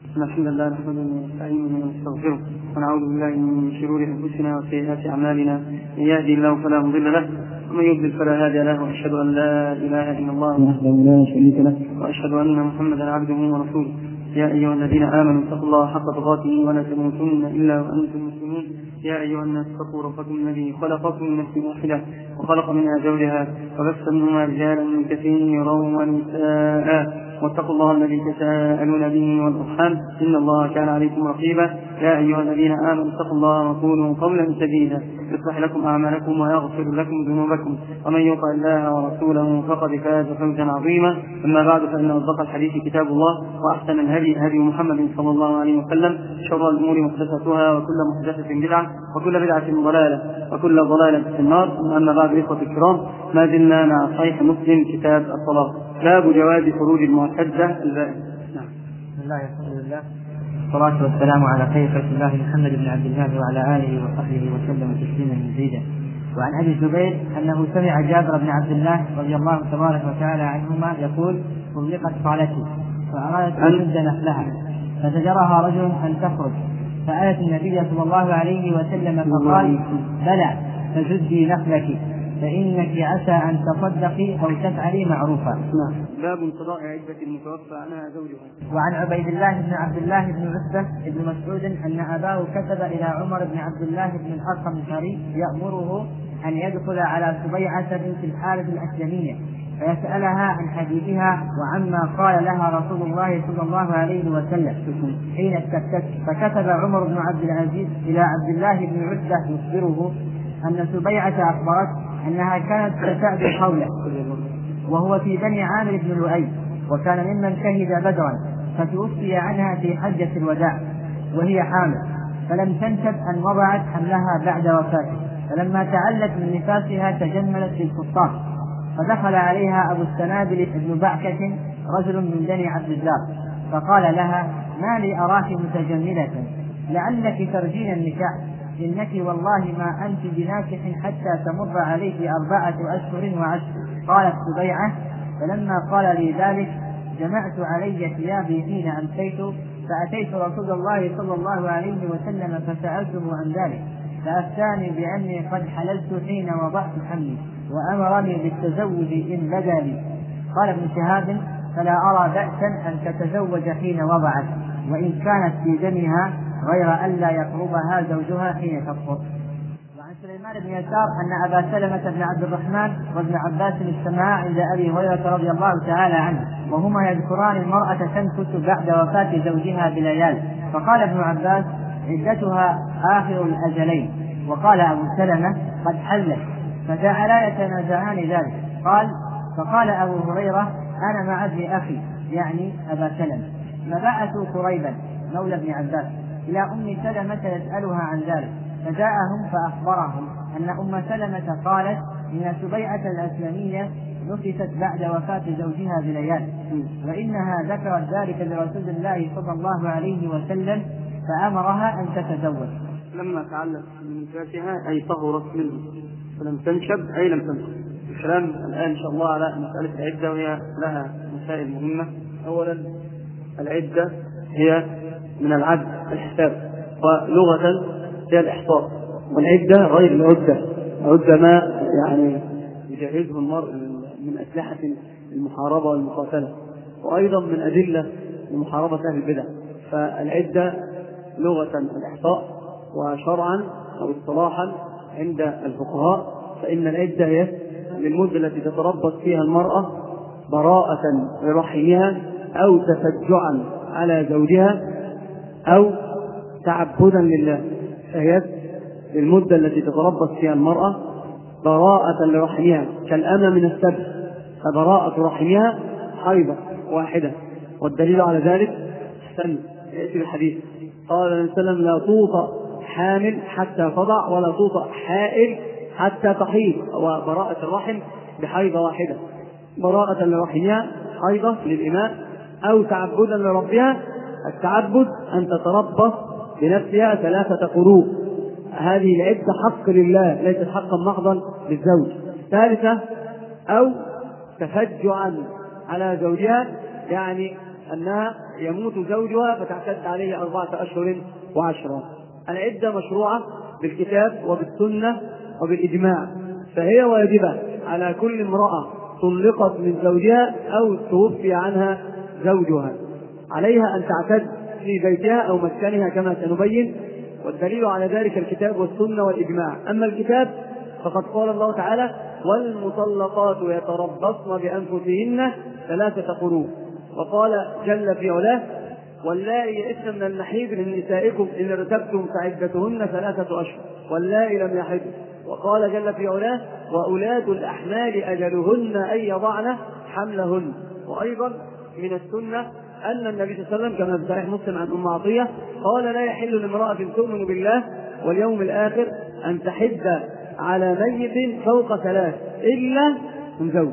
الحمد لله نحمده ونستعينه ونستغفره ونعوذ بالله من شرور انفسنا وسيئات اعمالنا، من يهدي الله فلا مضل له ومن يضلل فلا هادي له، واشهد ان لا اله الا الله وحده لا شريك له واشهد ان محمدا عبده ورسوله. يا ايها الذين امنوا اتقوا الله حق تقاته ولا تموتن الا وانتم مسلمون. يا ايها الناس اتقوا ربكم الذي خلقكم من نفس واحده وخلق منها زوجها وبث منهما رجالا كثيرا ونساء، واتقوا الله الذي تساءلون به والارحام ان الله كان عليكم رقيبا. يا ايها الذين امنوا اتقوا الله وقولوا قولا سديدا يصلح لكم اعمالكم ويغفر لكم ذنوبكم، ومن يطع الله ورسوله فقد فاز فوزا عظيما. اما بعد، فان اصدق الحديث كتاب الله، واحسن الهدي هدي محمد صلى الله عليه وسلم، شر الامور محدثاتها وكل محدثه بدعه وكل بدعه ضلاله وكل ضلاله في النار. اما بعد، اخوتي الكرام، ما زلنا مع صحيح مسلم كتاب الطلاق، باب جواز خروج المعتدة البائن. بسم الله الحمد لله والصلاة والسلام على خير خلق الله محمد بن عبد الله وعلى آله وصحبه وسلم تسليما مزيدا. وعن أبي الزبير أنه سمع جابر بن عبد الله رضي الله تبارك وتعالى عنهما يقول: طلقت خالتي فأرادت أن تجد نخلها فزجرها رجل أن تخرج، فأتت النبي صلى الله عليه وسلم فقال: بلى، فجدي نخلك فإنك عسى أن تصدقي أو تفعلي معروفا. باب انقضاء عدة المتوفى عنها زوجها. وعن عبيد الله بن عبد الله بن عتبة بن مسعود أن أباه كتب إلى عمر بن عبد الله بن الأرقم الحري يأمره أن يدخل على سبيعة بنت الحارث الأسلمية فيسألها عن حديثها وعما قال لها رسول الله صلى الله عليه وسلم حين استفتت. فكتب عمر بن عبد العزيز إلى عبد الله بن عتبة يخبره أن سبيعة أخبرت أنها كانت تستأذن حوله وهو في بني عامر بن لؤي، وكان ممن شهد بدرا، فتوفي عنها في حجة الوداع وهي حامل، فلم تنشب أن وضعت حملها بعد وفاته، فلما تعلت من نفاسها تجملت للفطار، فدخل عليها أبو السنابل بن بعكة رجل من بني عبد الدار فقال لها: ما لي أراك متجملة، لعلك ترجين النكاح، إنك والله ما أنت بناكح حتى تمر عليك 4 أشهر وعشر. قالت سبيعة: فلما قال لي ذلك جمعت علي ثيابي حين أمسيت، فأتيت رسول الله صلى الله عليه وسلم فسألته عن ذلك، فأفتاني بأني قد حللت حين وضعت حملي، وأمرني بالتزوج إن بدا لي. قال ابن شهاب: فلا أرى بأسا أن تتزوج حين وضعت، وإن كانت في دمها، غير أن لا يقربها زوجها حين تطهر. وعن سليمان بن يسار أن أبا سلمة بن عبد الرحمن وابن عباس السماع عند أبي هريرة رضي الله تعالى عنه، وهما يذكران المرأة تنكت بعد وفاة زوجها بليال، فقال ابن عباس: عدتها آخر الأجلين، وقال أبو سلمة: قد حلت، فجعلا يتنازعان ذلك. فقال أبو هريرة: أنا مع ابن أخي، يعني أبا سلمة، فبعثوا قريبا مولى ابن عباس إلى أم سلمة يسألها عن ذلك، فجاءهم فأخبرهم أن أم سلمة قالت إن سبيعة الأسلمية نفست بعد وفاة زوجها بليال، وإنها ذكرت ذلك لرسول الله صلى الله عليه وسلم فأمرها أن تتزوج. لما تعلت من نفاسها أي طهرت منه، فلم تنشب أي لم تنشب. الكلام الآن إن شاء الله على مسألة العدة، وهي لها مسائل مهمة. أولا، العدة هي من العد الحساب، ولغة هي الإحصاء، والعدة غير العدة. العدة ما يعني يجهزه المرء من أسلحة المحاربة والمقاتلة، وأيضا من أدلة لمحاربة أهل البدع. فالعدة لغة الإحصاء، وشرعا أو اصطلاحا عند الفقهاء فإن العدة هي للمدة التي تتربص فيها المرأة براءة لرحمها أو تفجعا على زوجها أو تعبدا لله، فهي للمدة التي تتربص فيها المرأة براءة لرحمها كالأمة من السبع، فبراءة رحمها حيضة واحدة. والدليل على ذلك يأتي الحديث قال النبي صلى الله عليه وسلم: لا توطأ حامل حتى تضع، ولا توطأ حائل حتى تحيض. وبراءة الرحم بحيضة واحدة، براءة لرحمها حيضة للإماء أو تعبدا لربها. التعبد أن تتربص بنفسها 3 قروء، هذه العدة حق لله ليست حقا محضا للزوج. 3، أو تفجعا على زوجها، يعني أنها يموت زوجها فتعتد عليه 4 أشهر و10. العدة مشروعة بالكتاب وبالسنة وبالإجماع، فهي واجبة على كل امرأة طلقت من زوجها أو توفي عنها زوجها، عليها أن تعتد في بيتها أو مسكنها كما سنبين، والدليل على ذلك الكتاب والسنة والإجماع. أما الكتاب فقد قال الله تعالى: والمطلقات يتربصن بأنفسهن 3 قروء. وقال جل في علاه: واللائي يئسن من المحيض من نسائكم إن ارتبتم فعدتهن 3 أشهر واللائي لم يحضن. وقال جل في علاه: وأولاد الأحمال أجلهن أن يضعن حملهن. وأيضا من السنة أن النبي صلى الله عليه وسلم كما في صحيح مسلم عن أم عطية قال: لا يحل لامرأة تؤمن بالله واليوم الآخر أن تحد على ميت فوق 3 إلا من زوج.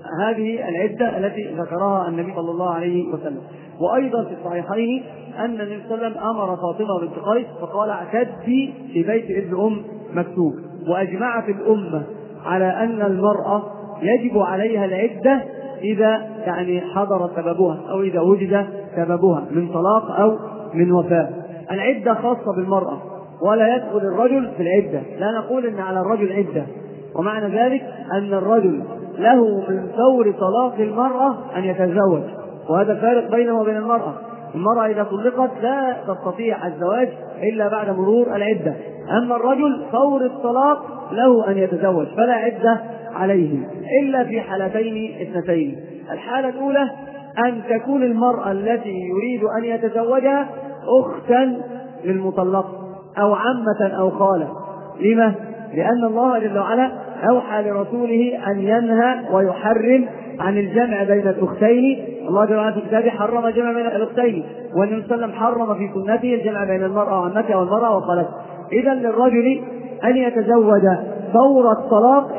هذه العدة التي ذكرها النبي صلى الله عليه وسلم. وأيضا في الصحيحين أن النبي صلى الله عليه وسلم أمر فاطمة بنت قيس فقال: اعتدي في بيت ابن أم مكتوم. وأجمعت الأمة على أن المرأة يجب عليها العدة إذا حضر سببها أو إذا وجد سببها من طلاق أو من وفاة. العدة خاصة بالمرأة ولا يدخل الرجل في العدة، لا نقول إن على الرجل عدة، ومعنى ذلك أن الرجل له من فور طلاق المرأة أن يتزوج، وهذا فارق بينه وبين المرأة. المرأة إذا طلقت لا تستطيع الزواج إلا بعد مرور العدة، أما الرجل فور الطلاق له أن يتزوج فلا عدة عليه إلا في حالتين 2. الحالة الأولى أن تكون المرأة التي يريد أن يتزوجها أختا للمطلق أو عمة أو خالة. لما؟ لأن الله جل وعلا أوحى لرسوله أن ينهى ويحرم عن الجمع بين الأختين. الله جل وعلا في كتابه حرم الجمع بين الأختين، والنبي صلى الله عليه وسلم حرم في سنته الجمع بين المرأة وعمتها والمرأة وخالتها. إذا للرجل أن يتزوج فور الطلاق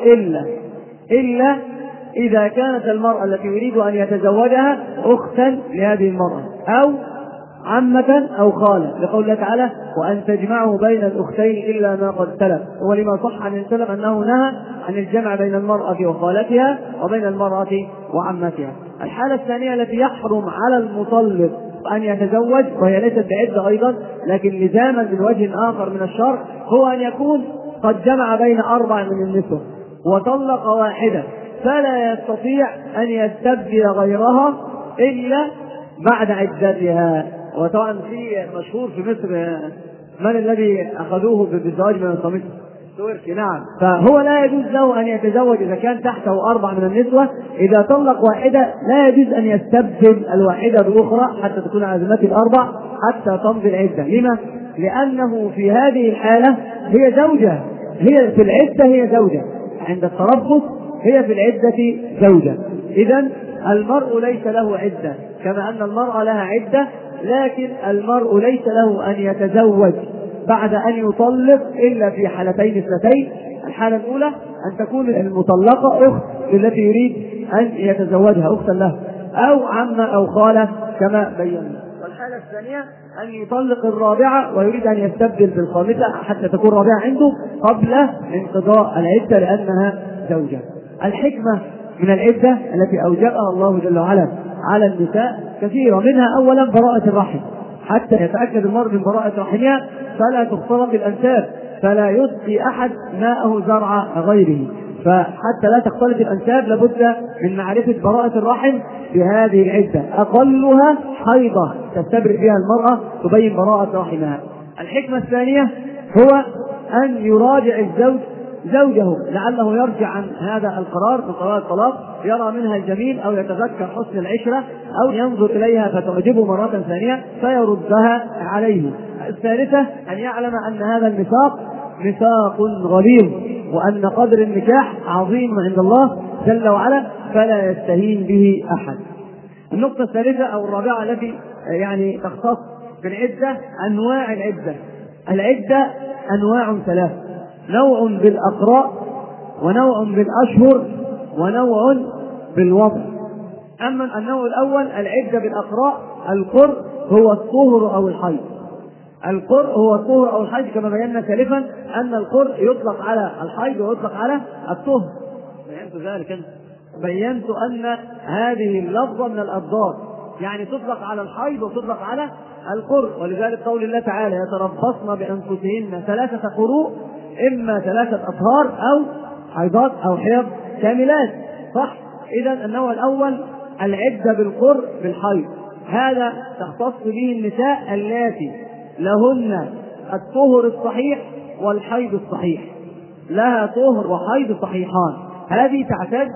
إلا إذا كانت المرأة التي يريد أن يتزوجها أختا لهذه المرأة أو عمة أو خالة، لقول الله تعالى: وأن تجمعوا بين الأختين إلا ما قد سلف. ولما صح عن النبي أنه نهى عن الجمع بين المرأة وخالتها وبين المرأة وعمتها. الحالة الثانية التي يحرم على المطلق أن يتزوج وهي ليست بعدة أيضا لكن لزاما من وجه آخر من الشرع، هو أن يكون قد جمع بين 4 من النسوة وطلق واحدة فلا يستطيع أن يستبدل غيرها إلا بعد عدتها. وطبعا في مشهور في مصر من الذي أخذوه بالزواج من الصمت التركي. نعم، فهو لا يجوز له أن يتزوج إذا كان تحته 4 من النسوة. إذا طلق واحدة لا يجوز أن يستبدل الواحدة بأخرى حتى تكون على ذمته 4 حتى تمضي العدة. لما؟ لأنه في هذه الحالة هي زوجة، هي في العدة هي زوجة، عند التربص هي في العدة زوجة. إذن المرء ليس له عدة كما أن المرأة لها عدة، لكن المرء ليس له أن يتزوج بعد أن يطلق إلا في حالتين 2. الحالة الأولى أن تكون المطلقة أخت التي يريد أن يتزوجها أختا له أو عمة أو خالة كما بينا. والحالة الثانية أن يطلق الرابعة ويريد أن يستبدل بالخامسة حتى تكون رابعة عنده قبل انقضاء العدة لأنها زوجة. الحكمة من العدة التي أوجبها الله جل وعلا على النساء كثيرة، منها أولا براءة الرحم، حتى يتأكد المرء من براءة رحمها فلا تختلط الأنساب، فلا يسقي أحد ماءه زرع غيره، فحتى لا تختلط الأنساب لابد من معرفة براءة الرحم بهذه العدة. أقلها حيضة تستبرئ بها المرأة تبين براءة رحمها. الحكمة الثانية هو أن يراجع الزوج زوجه لعله يرجع عن هذا القرار من قرار الطلاق، يرى منها الجميل أو يتذكر حسن العشرة أو ينظر إليها فتعجبه مرة ثانية فيردها عليه. الثالثة أن يعلم أن هذا ميثاق غليظ وأن قدر النكاح عظيم عند الله جل وعلا فلا يستهين به أحد. النقطة الثالثة أو الرابعة التي تختص بالعدة أنواع العدة. العدة أنواع 3: نوع بالأقراء ونوع بالأشهر ونوع بالوضع. أما النوع الأول العدة بالأقراء، القرء هو الطهر أو الحيض. القرء هو الطهر أو الحيض كما بينا سالفا أن القرء يطلق على الحيض ويطلق على الطهر. بينت أن هذه اللفظة من الأضداد يعني تطلق على الحيض وتطلق على القرء. ولذلك قول الله تعالى يتربصن بأنفسهن 3 قروء، إما 3 أطهار أو حيضات أو حيض كاملات، صح؟ إذا النوع الأول العدة بالقرء بالحيض، هذا تختص به النساء اللاتي لهن الطهر الصحيح والحيض الصحيح، لها طهر وحيض صحيحان، هذه تعتد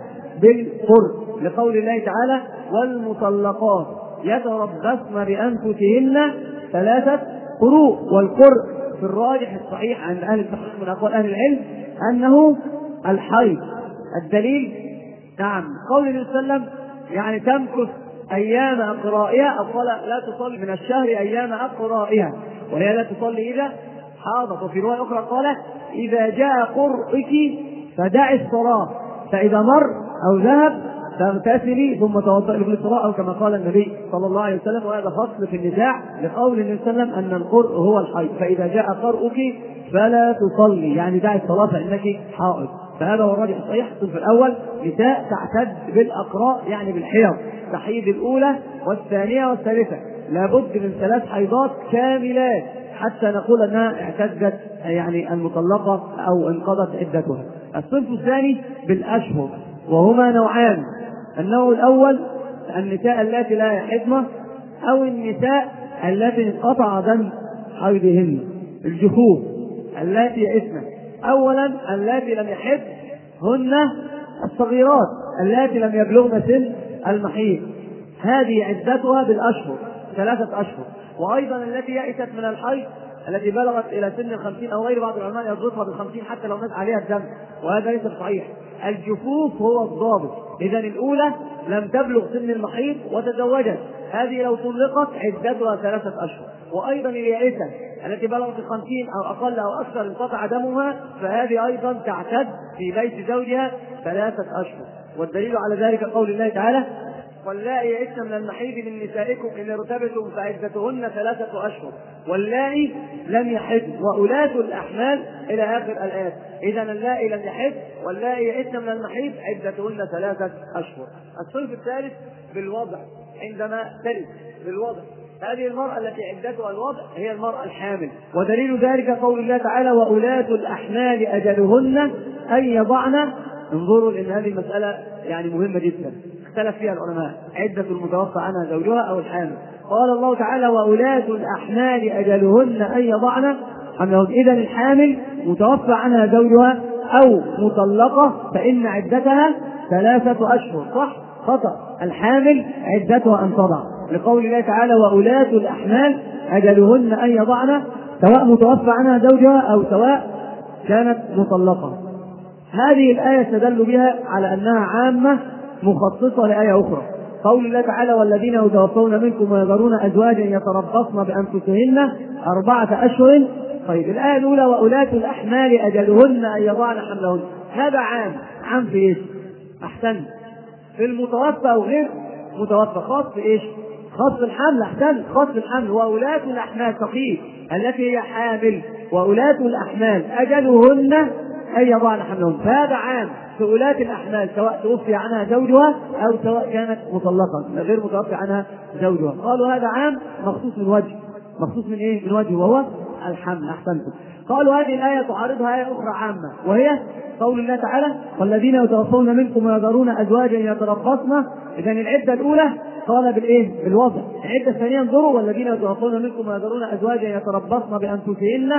بالقرء، لقول الله تعالى والمطلقات يتربصن بأنفسهن 3 قروء. والقرء في الراجح الصحيح عند أهل التحقيق من أقوال أهل العلم أنه الحيض. الدليل نعم قول النبي صلى الله عليه وسلم يعني تمكث أيام أقرائها، الصلاة لا تصلي من الشهر أيام أقرائها، وهي لا تصلي إذا حاضت. وفي رواية أخرى قال إذا جاء قرئك فدعي الصلاة، فإذا مر أو ذهب فاغتسلي ثم توضئي للصلاة، أو كما قال النبي صلى الله عليه وسلم. وهذا فصل في النزاع لقول النبي صلى الله عليه وسلم أن القرء هو الحيض، فإذا جاء قرئك فلا تصلي يعني دعي الصلاة فإنك حائض. فهذا هو الراجح الصحيح. الصنف الأول نساء تعتد بالأقراء يعني بالحيض، تحيض الأولى والثانية والثالثة، لابد من 3 حيضات كاملات حتى نقول أنها اعتدت يعني المطلقة أو انقضت عدتها. الصنف الثاني بالأشهر، وهما نوعان. النوع الأول النساء اللاتي لا يحضن أو النساء التي انقطع دم حيضهن، الجفوف اللاتي يئسن. أولا اللاتي لم يحض هن الصغيرات اللاتي لم يبلغن سن المحيض، هذه عدتها بالأشهر 3 أشهر. وأيضا التي يئست من الحيض التي بلغت إلى سن 50 أو غير، بعض العلماء يضبطها ب50 حتى لو نزل عليها الدم، وهذا ليس صحيح. الجفوف هو الضابط. إذن الأولى لم تبلغ سن المحيض وتزوجت، هذه لو طلقت عدتها 3 أشهر. وأيضا اليائسة التي بلغت 50 أو أقل أو أكثر انقطع دمها، فهذه أيضا تعتد في بيت زوجها 3 أشهر. والدليل على ذلك قول الله تعالى واللائي يئسن من المحيض من نسائكم إن ارتبتم فعدتهن 3 أشهر واللائي لم يحضن وأولاة الأحمال إلى آخر الآيات. إذن اللائي لم يحضن واللائي يئسن من المحيض عدتهن 3 أشهر. الصنف الثالث بالوضع، عندما تلد بالوضع، هذه المرأة التي عدتها الوضع هي المرأة الحامل. ودليل ذلك قول الله تعالى وأولاة الأحمال أجلهن أن يضعن. انظروا لأن هذه المسألة يعني مهمة جدا، اختلف فيها العلماء، عدة المتوفى عنها زوجها أو الحامل. قال الله تعالى وأولاة الأحمال أجلهن أن يضعن حملهن. إذن الحامل متوفى عنها زوجها أو مطلقة فإن عدتها 3 أشهر، صح؟ خطأ، الحامل عدتها أن تضع، لقول الله تعالى وأولاة الأحمال أجلهن أن يضعن، سواء متوفى عنها زوجها أو سواء كانت مطلقة. هذه الآية استدل بها على أنها عامة مخصصة لآية أخرى، قول الله تعالى والذين يتوفون منكم ويذرون أزواجا يتربصن بأنفسهن 4 أشهر. طيب الآية الأولى وأولاة الأحمال أجلهن أن يضعن حملهن، هذا عام في إيش؟ أحسن، في المتوفى أو غير متوفى، خاص في إيش؟ خاص في الحمل. أحسن، خاص في الحمل. وأولاة الأحمال تقييد التي هي حامل، وأولاة الأحمال أجلهن أن يضعن حملهن، فهذا عام في أولاة الأحمال سواء توفي عنها زوجها أو سواء كانت مطلقة غير متوفي عنها زوجها. قالوا هذا عام مخصوص من وجه، مخصوص من إيه؟ من وجه وهو الحمل. أحسنتم. قالوا هذه الآية تعارضها آية أخرى عامة وهي قول الله تعالى والذين يتوفون منكم ويذرون أزواجا يتربصن. إذن العدة الأولى قال بالإيه؟ بالوضع. العدة الثانية انظروا والذين يتوفون منكم ويذرون أزواجا يتربصن بأنفسهن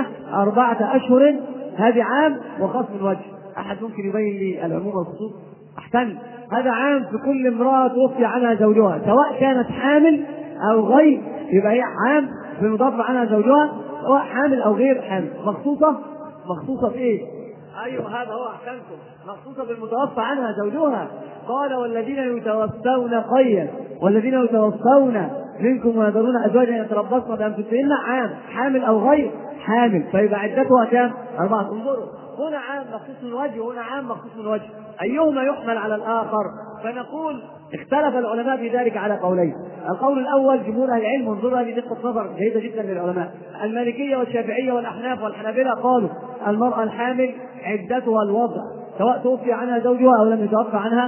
4 أشهر، هذه عام وخاص من وجه. أحد ممكن يبين لي العموم والخصوص؟ أحسن، هذا عام في كل امرأة توفي عنها زوجها سواء كانت حامل أو غير، يبقى هي عام في المتوفى عنها زوجها سواء حامل أو غير حامل. مخصوصة في إيه؟ أيوه هذا هو، أحسنتم، مخصوصة بالمتوفى عنها زوجها. قال والذين يتوفون قيا والذين يتوفون منكم ويذرون أزواجا يتربصن بأنفسهن عام، حامل أو غير حامل، فيبقى عدتها كام؟ 4. انظروا هنا عام مخصوص من وجه وهنا عام مخصوص من وجه، أيهما يحمل على الآخر؟ فنقول اختلف العلماء في ذلك على قولين. القول الأول جمهور أهل العلم، انظروا هذه دقة نظر جيدة جدا للعلماء، المالكية والشافعية والأحناف والحنابلة قالوا المرأة الحامل عدتها الوضع سواء توفي عنها زوجها أو لم يتوفى عنها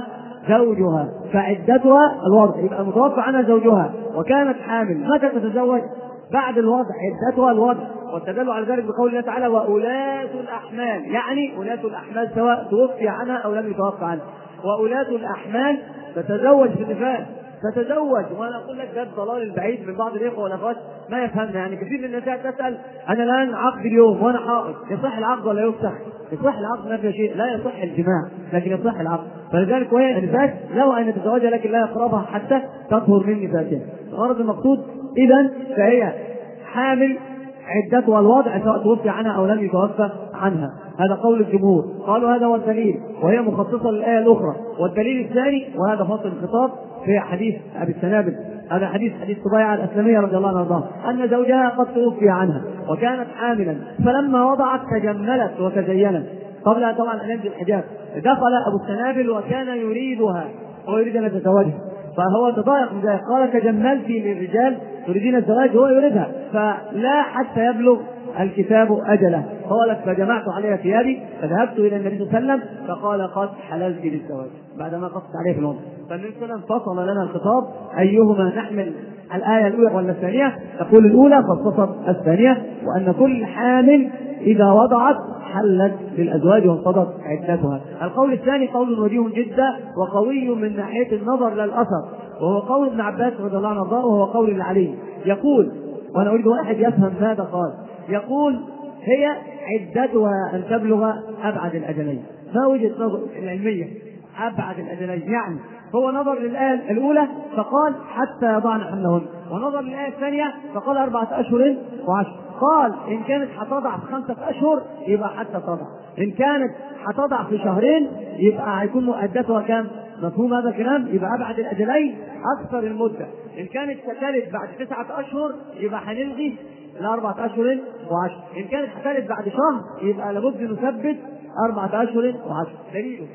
زوجها فعدتها الوضع، يبقى متوفى عنها زوجها وكانت حامل، متى تتزوج؟ بعد الوضع، عدتها الوضع. واستدلوا على ذلك بقول الله تعالى وأولاة الأحمال، يعني أولاة الأحمال سواء توفي عنها أو لم يتوفى عنها. وأولاة الأحمال تتزوج في النفاس، تتزوج. وانا اقول لك ده الضلال البعيد من بعض الاخوه والاخوات ما يفهمنا. يعني كثير من النساء تسال انا الان عقد اليوم وانا حائض، يصح العقد ولا يفسخ؟ يصح العقد ما في شيء، لا يصح الجماع لكن يصح العقد. فلذلك وهي النفاس له ان تتزوجها لكن لا يقربها حتى تطهر من نفاسها. الغرض المقصود اذا فهي حامل عدتها الوضع سواء توفي عنها او لم يتوفى عنها. هذا قول الجمهور، قالوا هذا هو الدليل وهي مخصصه للايه الاخرى. والدليل الثاني وهذا فصل الخطاب في حديث ابي السنابل، هذا حديث صبيعه الاسلميه رضي الله عنها ان زوجها قد توفي عنها وكانت حاملا، فلما وضعت تجملت وتزينت قبل طبعا ان ينزل الحجاب. دخل ابو السنابل وكان يريدها ويريد ان يتزوجها، فهو تضايق من ذلك، قال تجملت للرجال تريدين الزواج، هو يريدها، فلا حتى يبلغ الكتاب اجله. قالت فجمعت عليها ثيابي فذهبت الى النبي صلى الله عليه وسلم فقال قد حللت للزواج، بعدما قصت عليه في الوضع. فالنبي صلى الله عليه وسلم فصل لنا الخطاب ايهما نحمل، الايه الاولى ولا الثانيه؟ تقول الاولى فاختصر الثانيه، وان كل حامل اذا وضعت حلت للازواج وانقضت عدتها. القول الثاني قول وجيه جدا وقوي من ناحيه النظر لا الاثر، وهو قول ابن عباس رضي الله عنه وهو قول العلي. يقول، وانا اريد واحد يفهم ماذا قال، يقول هي عدتها ان تبلغ ابعد الاجلين. ما وجهه نظر العلميه ابعد الاجلين؟ يعني هو نظر للايه الاولى فقال حتى يضعن حملهن، ونظر للايه الثانيه فقال 4 أشهر و10. قال ان كانت هتضع في 5 أشهر يبقى حتى تضع، ان كانت هتضع في 2 شهر يبقى هيكون عدتها كام؟ مفهوم هذا الكلام؟ يبقى ابعد الاجلين اكثر المده. ان كانت ستلد بعد 9 أشهر يبقى هنلغي 4 أشهر و10. ان كانت هتلد بعد شهر يبقى لابد نثبت 4 أشهر و10. دليله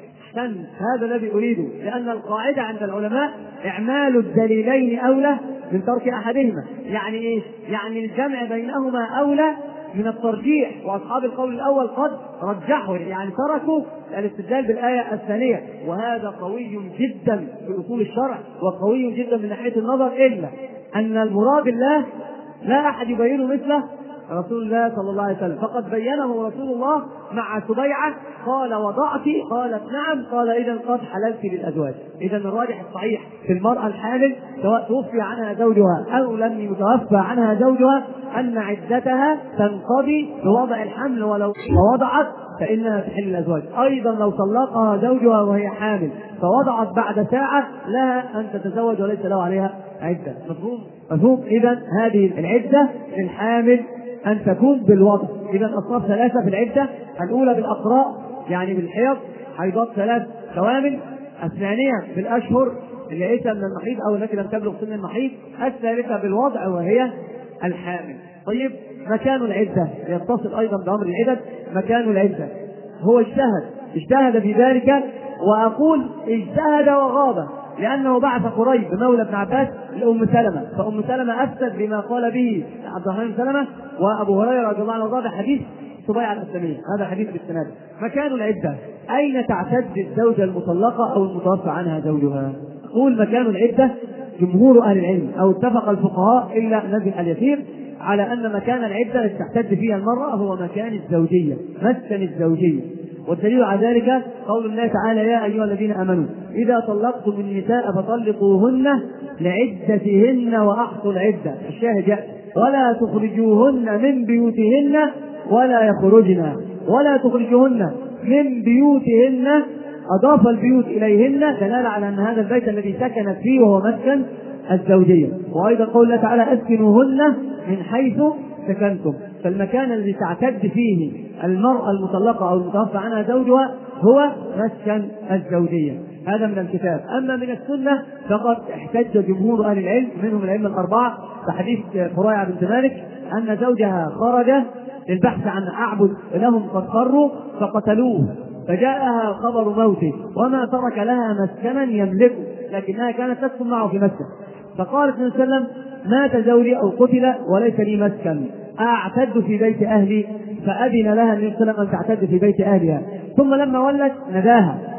هذا الذي أريده، لأن القاعدة عند العلماء إعمال الدليلين أولى من ترك أحدهما. يعني إيه؟ يعني الجمع بينهما أولى من الترجيح، وأصحاب القول الأول قد رجحوا، يعني تركوا الاستدلال بالآية الثانية، وهذا قوي جدا في أصول الشرع وقوي جدا من ناحية النظر، إلا أن المراد الله لا أحد يبينه مثله رسول الله صلى الله عليه وسلم، فقد بينه رسول الله مع سبيعة، قال وضعت؟ قالت نعم، قال إذا قد حللت للأزواج. إذا الراجح الصحيح في المرأة الحامل سواء توفي عنها زوجها أو لم يتوفى عنها زوجها أن عدتها تنقضي بوضع الحمل، ولو وضعت فإنها تحل الأزواج. أيضا لو طلقها زوجها وهي حامل فوضعت بعد ساعة لها أن تتزوج وليس له عليها عدة. مفهوم؟ إذا هذه العدة للحامل أن تكون بالوضع. إذا أصناف 3 في العدة: الأولى بالأقراء يعني بالحيض، حيضات 3 كوامل. الثانية بالأشهر اللي ليس من المحيض أو التي لم تبلغ سن المحيض. الثالثة بالوضع وهي الحامل. طيب مكان العدة يتصل أيضا بأمر العدد. مكان العدة هو اجتهد في ذلك، وأقول اجتهد وغاب، لأنه بعث قريب مولى ابن عباس لأم سلمة، فأم سلمة أفتت بما قال به عبد الرحمن بن سلمة، وأبو هريرة رضي الله عنه هذا حديث صبيعة الأسلمية، هذا حديث بالسند. مكان العدة أين تعتد الزوجة المطلقة أو المتوفى عنها زوجها؟ قول مكان العدة جمهور أهل العلم أو اتفق الفقهاء إلا نزل اليسير على أن مكان العدة التي تعتد فيها المرأة هو مكان الزوجية، مسكن الزوجية. والدليل على ذلك قول الله تعالى: يا أيها الذين آمنوا إذا طلقتم النساء فطلقوهن لعدتهن وأحصوا العدة. الشاهد يأتي: ولا تخرجوهن من بيوتهن ولا يخرجن، ولا تخرجوهن من بيوتهن، أضاف البيوت إليهن دلالة على أن هذا البيت الذي سكنت فيه وهو مسكن الزوجية. وأيضا قول الله تعالى: أسكنوهن من حيث سكنتم. فالمكان الذي تعتد فيه المرأة المطلقة أو المتوفى عنها زوجها هو مسكن الزوجية. هذا من الكتاب. أما من السنة فقد احتج جمهور أهل العلم منهم الأئمة الأربعة بحديث فريعة بنت مالك أن زوجها خرج للبحث عن أعبد لهم قد خروا فقتلوه، فجاءها خبر موته وما ترك لها مسكنا يملكه، لكنها كانت تسكن معه في مسكن. فقالت النبي صلى الله عليه وسلم: مات زوجي أو قتل وليس لي مسكن، أعتد في بيت أهلي، فأذن لها النبي صلى الله عليه وسلم أن تعتد في بيت أهلها. ثم لما ولت نداها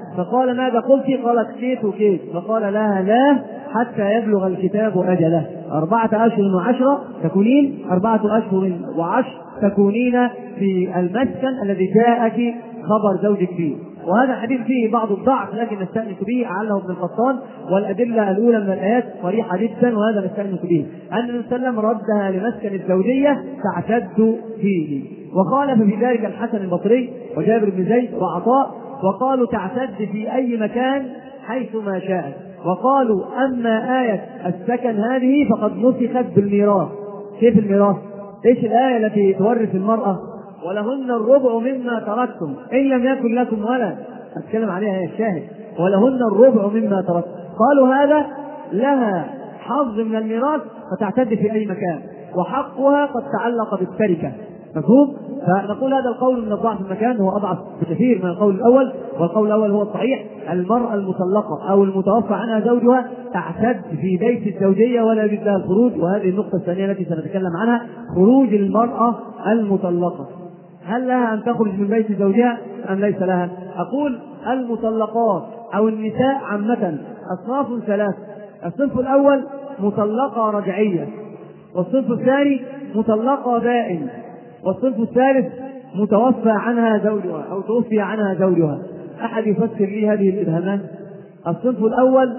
فقال ماذا قلت؟ قالت كيت وكيت، فقال لها لا حتى يبلغ الكتاب أجله 4 أشهر وعشرة تكونين 4 أشهر وعشر تكونين في المسكن الذي جاءك خبر زوجك فيه. وهذا الحديث فيه بعض الضعف لكن نستأنس به، أعله ابن القطان، والأدلة الأولى من الآيات صريحة جدا، وهذا نستأنس به أن النبي صلى الله عليه وسلم ردها لمسكن الزوجية تعتد فيه. وخالف في ذلك الحسن البصري وجابر بن زيد وعطاء، وقالوا تعتد في أي مكان حيث ما شاءت. وقالوا أما آية السكن هذه فقد نسخت بالميراث. كيف الميراث؟ إيش الآية التي تورث المرأة؟ ولهن الربع مما تركتم إن لم يكن لكم ولد، أتكلم عليها هي الشاهد، ولهن الربع مما تركتم. قالوا هذا لها حظ من الميراث فتعتد في أي مكان، وحقها قد تعلق بالتركة. مفهوم؟ فنقول هذا القول من الضعف المكان هو أضعف بكثير من القول الأول، والقول الأول هو الصحيح. المرأة المطلقة أو المتوفى عنها زوجها تعتد في بيت الزوجية ولا يجوز لها الخروج. وهذه النقطة الثانية التي سنتكلم عنها، خروج المرأة المطلقة. هل لها أن تخرج من بيت زوجها أم ليس لها؟ أقول المطلقات أو النساء عامة أصناف 3. الصنف الأول مطلقة رجعية، والصنف الثاني مطلقة بائن، والصنف الثالث متوفى عنها زوجها أو توفي عنها زوجها. أحد يفسر لي هذه الإبهامات؟ الصنف الأول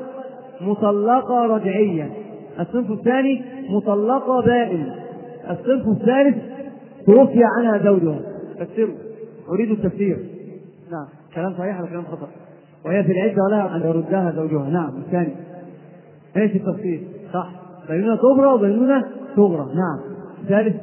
مطلقة رجعية، الصنف الثاني مطلقة بائن، الصنف الثالث توفي عنها زوجها. فسروا، أريد التفسير. نعم، كلام صحيح ولا كلام خطأ؟ وهي في العدة ولها أن يردها زوجها. نعم. الثاني ايش التفسير؟ صح، بينونة كبرى وبينونة صغرى. نعم. الثالث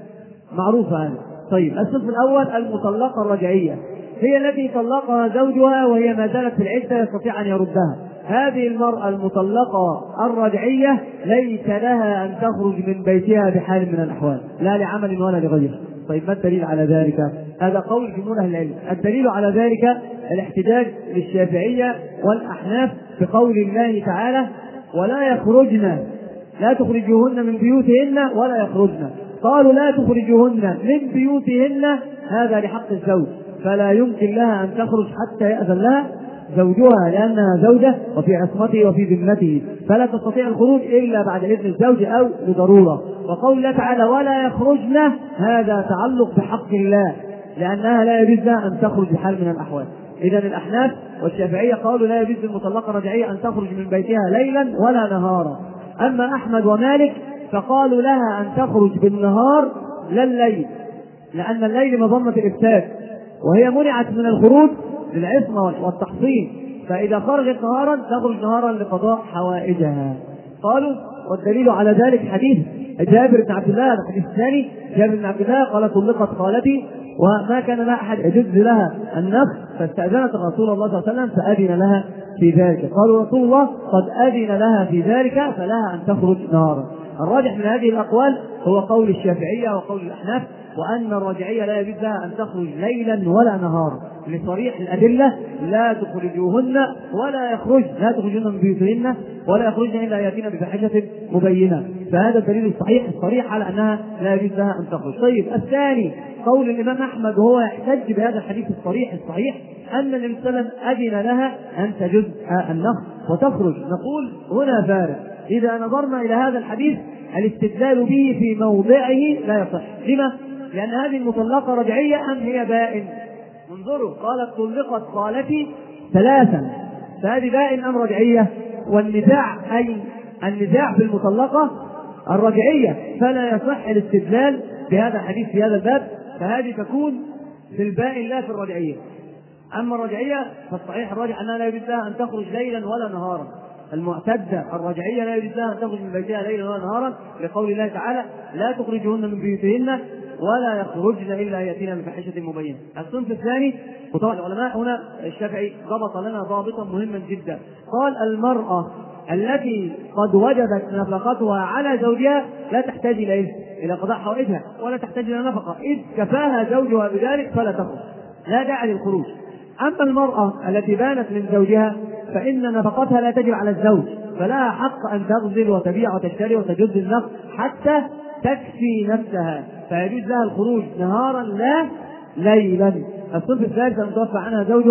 معروفة هذا. طيب، الصنف الأول المطلقة الرجعية، هي التي طلقها زوجها وهي ما زالت في العدة يستطيع أن يردها. هذه المرأة المطلقة الرجعية ليس لها أن تخرج من بيتها بحال من الأحوال، لا لعمل ولا لغيره. طيب، ما الدليل على ذلك؟ هذا قول جمهور أهل العلم. الدليل على ذلك الاحتجاج للشافعية والأحناف بقول الله تعالى: ولا يخرجن، لا تخرجوهن من بيوتهن ولا يخرجن. قالوا لا تخرجوهن من بيوتهن، هذا لحق الزوج، فلا يمكن لها أن تخرج حتى يأذن لها زوجها، لأنها زوجة وفي عصمته وفي ذمته، فلا تستطيع الخروج إلا بعد إذن الزوج أو لضرورة. وقول الله تعالى ولا يخرجن، هذا تعلق بحق الله، لأنها لا يجوز لها أن تخرج بحال من الأحوال. إذن الأحناف والشافعية قالوا لا يجوز للمطلقة الرجعية أن تخرج من بيتها ليلا ولا نهارا. أما أحمد ومالك فقالوا لها أن تخرج بالنهار لا الليل، لأن الليل مظنة الإفساد، وهي منعت من الخروج للعصمة والتحصين، فإذا خرجت نهارا تخرج نهارا لقضاء حوائجها. قالوا والدليل على ذلك حديث جابر بن عبد الله، الحديث الثاني، جابر بن عبد الله قال: طلقت خالتي وما كان لها أحد يجوز لها النفس، فاستأذنت رسول الله صلى الله عليه وسلم فأذن لها في ذلك. قالوا رسول الله قد أذن لها في ذلك فلها أن تخرج نهارا. الراجح من هذه الأقوال هو قول الشافعية وقول الأحناف، وأن الرجعية لا يجوز لها أن تخرج ليلا ولا نهارا، لصريح الأدلة: لا تخرجوهن ولا يخرج، لا تخرجوهن من بيوتهن ولا يخرجن إلا يأتين بفاحشة مبينة. فهذا الدليل الصحيح الصريح على أنها لا يجوز لها أن تخرج. طيب، الثاني قول الإمام أحمد وهو يحتج بهذا الحديث الصحيح أن النبي صلى الله عليه وسلم أذن لها أن تجوز النخل وتخرج. نقول هنا فارق. إذا نظرنا إلى هذا الحديث الاستدلال به في موضعه لا يصح. لما؟ لأن هذه المطلقة رجعية أم هي بائن؟ انظروا، قالت طلقت خالتي 3، فهذه بائن أم رجعية؟ والنزاع أي النزاع في المطلقة الرجعية، فلا يصح الاستدلال بهذا الحديث في هذا الباب، فهذه تكون في البائن لا في الرجعية. أما الرجعية فالصحيح الراجح أنها لا يجوز لها أن تخرج ليلا ولا نهارا. المعتدة الرجعية لا يجوز لها أن تخرج من بيتها ليلا ولا نهارا، لقول الله تعالى: لا تخرجوهن من بيوتهن ولا يخرجن إلا يأتين بفاحشة مبينة. الصنف الثاني، وطبعا العلماء هنا الشافعي ضبط لنا ضابطا مهما جدا، قال: المرأة التي قد وجبت نفقتها على زوجها لا تحتاج إلى قضاء حوائجها ولا تحتاج إلى نفقة، إذ كفاها زوجها بذلك فلا تخرج، لا داعي للخروج. أما المرأة التي بانت من زوجها فإن نفقتها لا تجب على الزوج، فلها حق أن تغزل وتبيع وتشتري وتجد النفق حتى تكفي نفسها، فيجوز لها الخروج نهارا لا ليلا. الصنف الثالث المتوفى عنها زوجها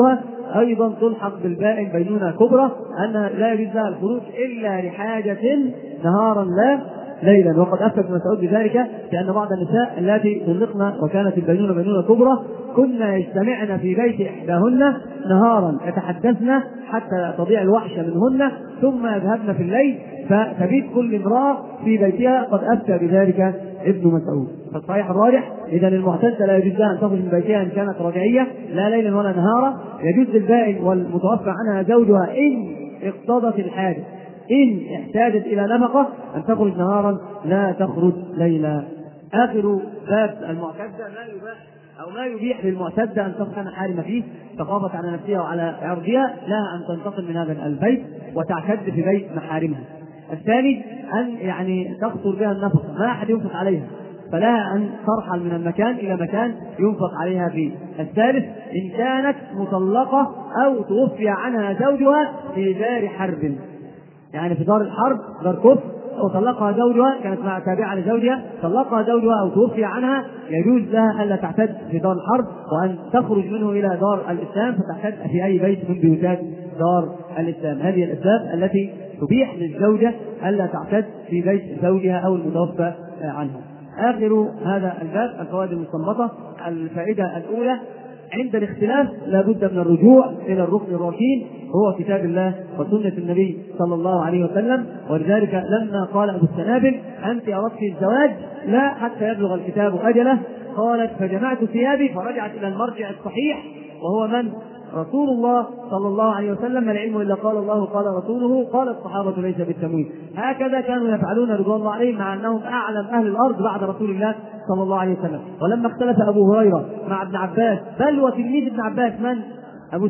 أيضا تلحق بالبائن بينونة كبرى أنها لا يجوز لها الخروج إلا لحاجة نهارا لا ليلا. وقد أفتى ابن مسعود بذلك لأن بعض النساء اللاتي طلقن وكانت البينونة بينونة كبرى كنا يجتمعن في بيت إحداهن نهارا يتحدثن حتى تضيع الوحش منهن ثم يذهبن في الليل فتبيت كل امرأة في بيتها. قد أفتى بذلك ابن مسعود. فالصحيح الراجح إذا المعتدة لا يجوز لها أن تخرج من بيتها إن كانت رجعية لا ليلا ولا نهارا. يجوز للبائن والمتوفى عنها زوجها إن اقتضت الحاجة، إن احتاجت إلى نفقة أن تخرج نهارا لا تخرج ليلا. آخر باب المعتدة ما يبيح للمعتدة أن تبقى محارم فيه تخافت على نفسها وعلى عرضها لها أن تنتقل من هذا البيت وتعتد في بيت محارمها. الثاني أن يعني تقصر بها النفقة، ما أحد ينفق عليها فلها أن ترحل من المكان إلى مكان ينفق عليها فيه. الثالث إن كانت مطلقة أو توفي عنها زوجها في دار حرب، يعني في دار الحرب دار كفر وطلقها زوجها كانت تابعة لزوجها طلقها زوجها أو توفي عنها يجوز لها ألا تعتد في دار الحرب وأن تخرج منه إلى دار الإسلام فتعتد في أي بيت من بيوتات دار الإسلام. هذه الأسباب التي تبيح للزوجة ألا تعتد في بيت زوجها أو المتوفى عنها. آخر هذا الباب الفوائد المستنبطة. الفائدة الأولى عند الاختلاف لا بد من الرجوع إلى الركن الركين هو كتاب الله وسنة النبي صلى الله عليه وسلم. ولذلك لما قال أبو السنابل أنت أردت الزواج لا حتى يبلغ الكتاب أجله قالت فجمعت ثيابي فرجعت إلى المرجع الصحيح وهو من؟ رسول الله صلى الله عليه وسلم. ما العلم إلا قال الله قال رسوله قال الصحابة ليس بالتمويل. هكذا كانوا يفعلون رضوان الله عليهم مع أنهم أعلم أهل الأرض بعد رسول الله صلى الله عليه وسلم. ولما اختلف أبو هريرة مع ابن عباس بل وتلميذ ابن عباس من؟ أبو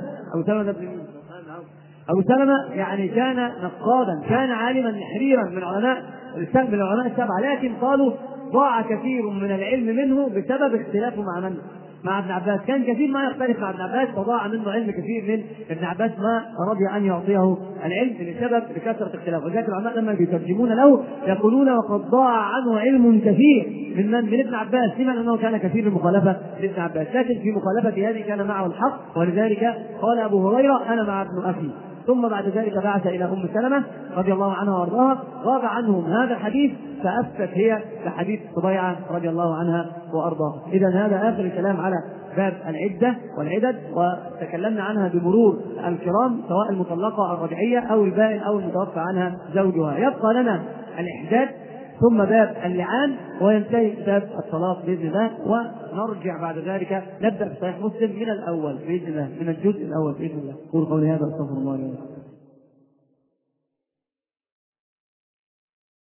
سلمة يعني كان نقادا كان عالما نحريرا من علماء السبعة لكن قالوا ضاع كثير من العلم منه بسبب اختلافه مع ابن عباس. كان كثير ما يختلف مع ابن عباس فضاع منه علم كثير من ابن عباس ما رضي أن يعطيه العلم بسبب لكثرة اختلاف. وذلك العلماء لما بيترجمون له يقولون وقد ضاع عنه علم كثير من ابن عباس لمن أنه كان كثير المخالفة لابن عباس لكن في مخالفة هذه كان معه الحق. ولذلك قال أبو هريرة أنا مع ابن أخي. ثم بعد ذلك بعث إلى أم سلمة رضي الله عنها وارضاها غاب عنهم هذا الحديث فأفتت هي بحديث صبيعة رضي الله عنها وأرضاها. إذا هذا آخر الكلام على باب العدة والعدد وتكلمنا عنها بمرور الكرام سواء المطلقة الرجعية أو البائن أو المتوفى عنها زوجها. يبقى لنا الإحداد ثم باب اللعان وينتهي باب الطلاق بإذن الله ونرجع بعد ذلك نبدأ في صحيح مسلم من الأول بإذن الله من الجزء الأول بإذن الله. قولوا قولي هذا أستغفر الله لي ولكم.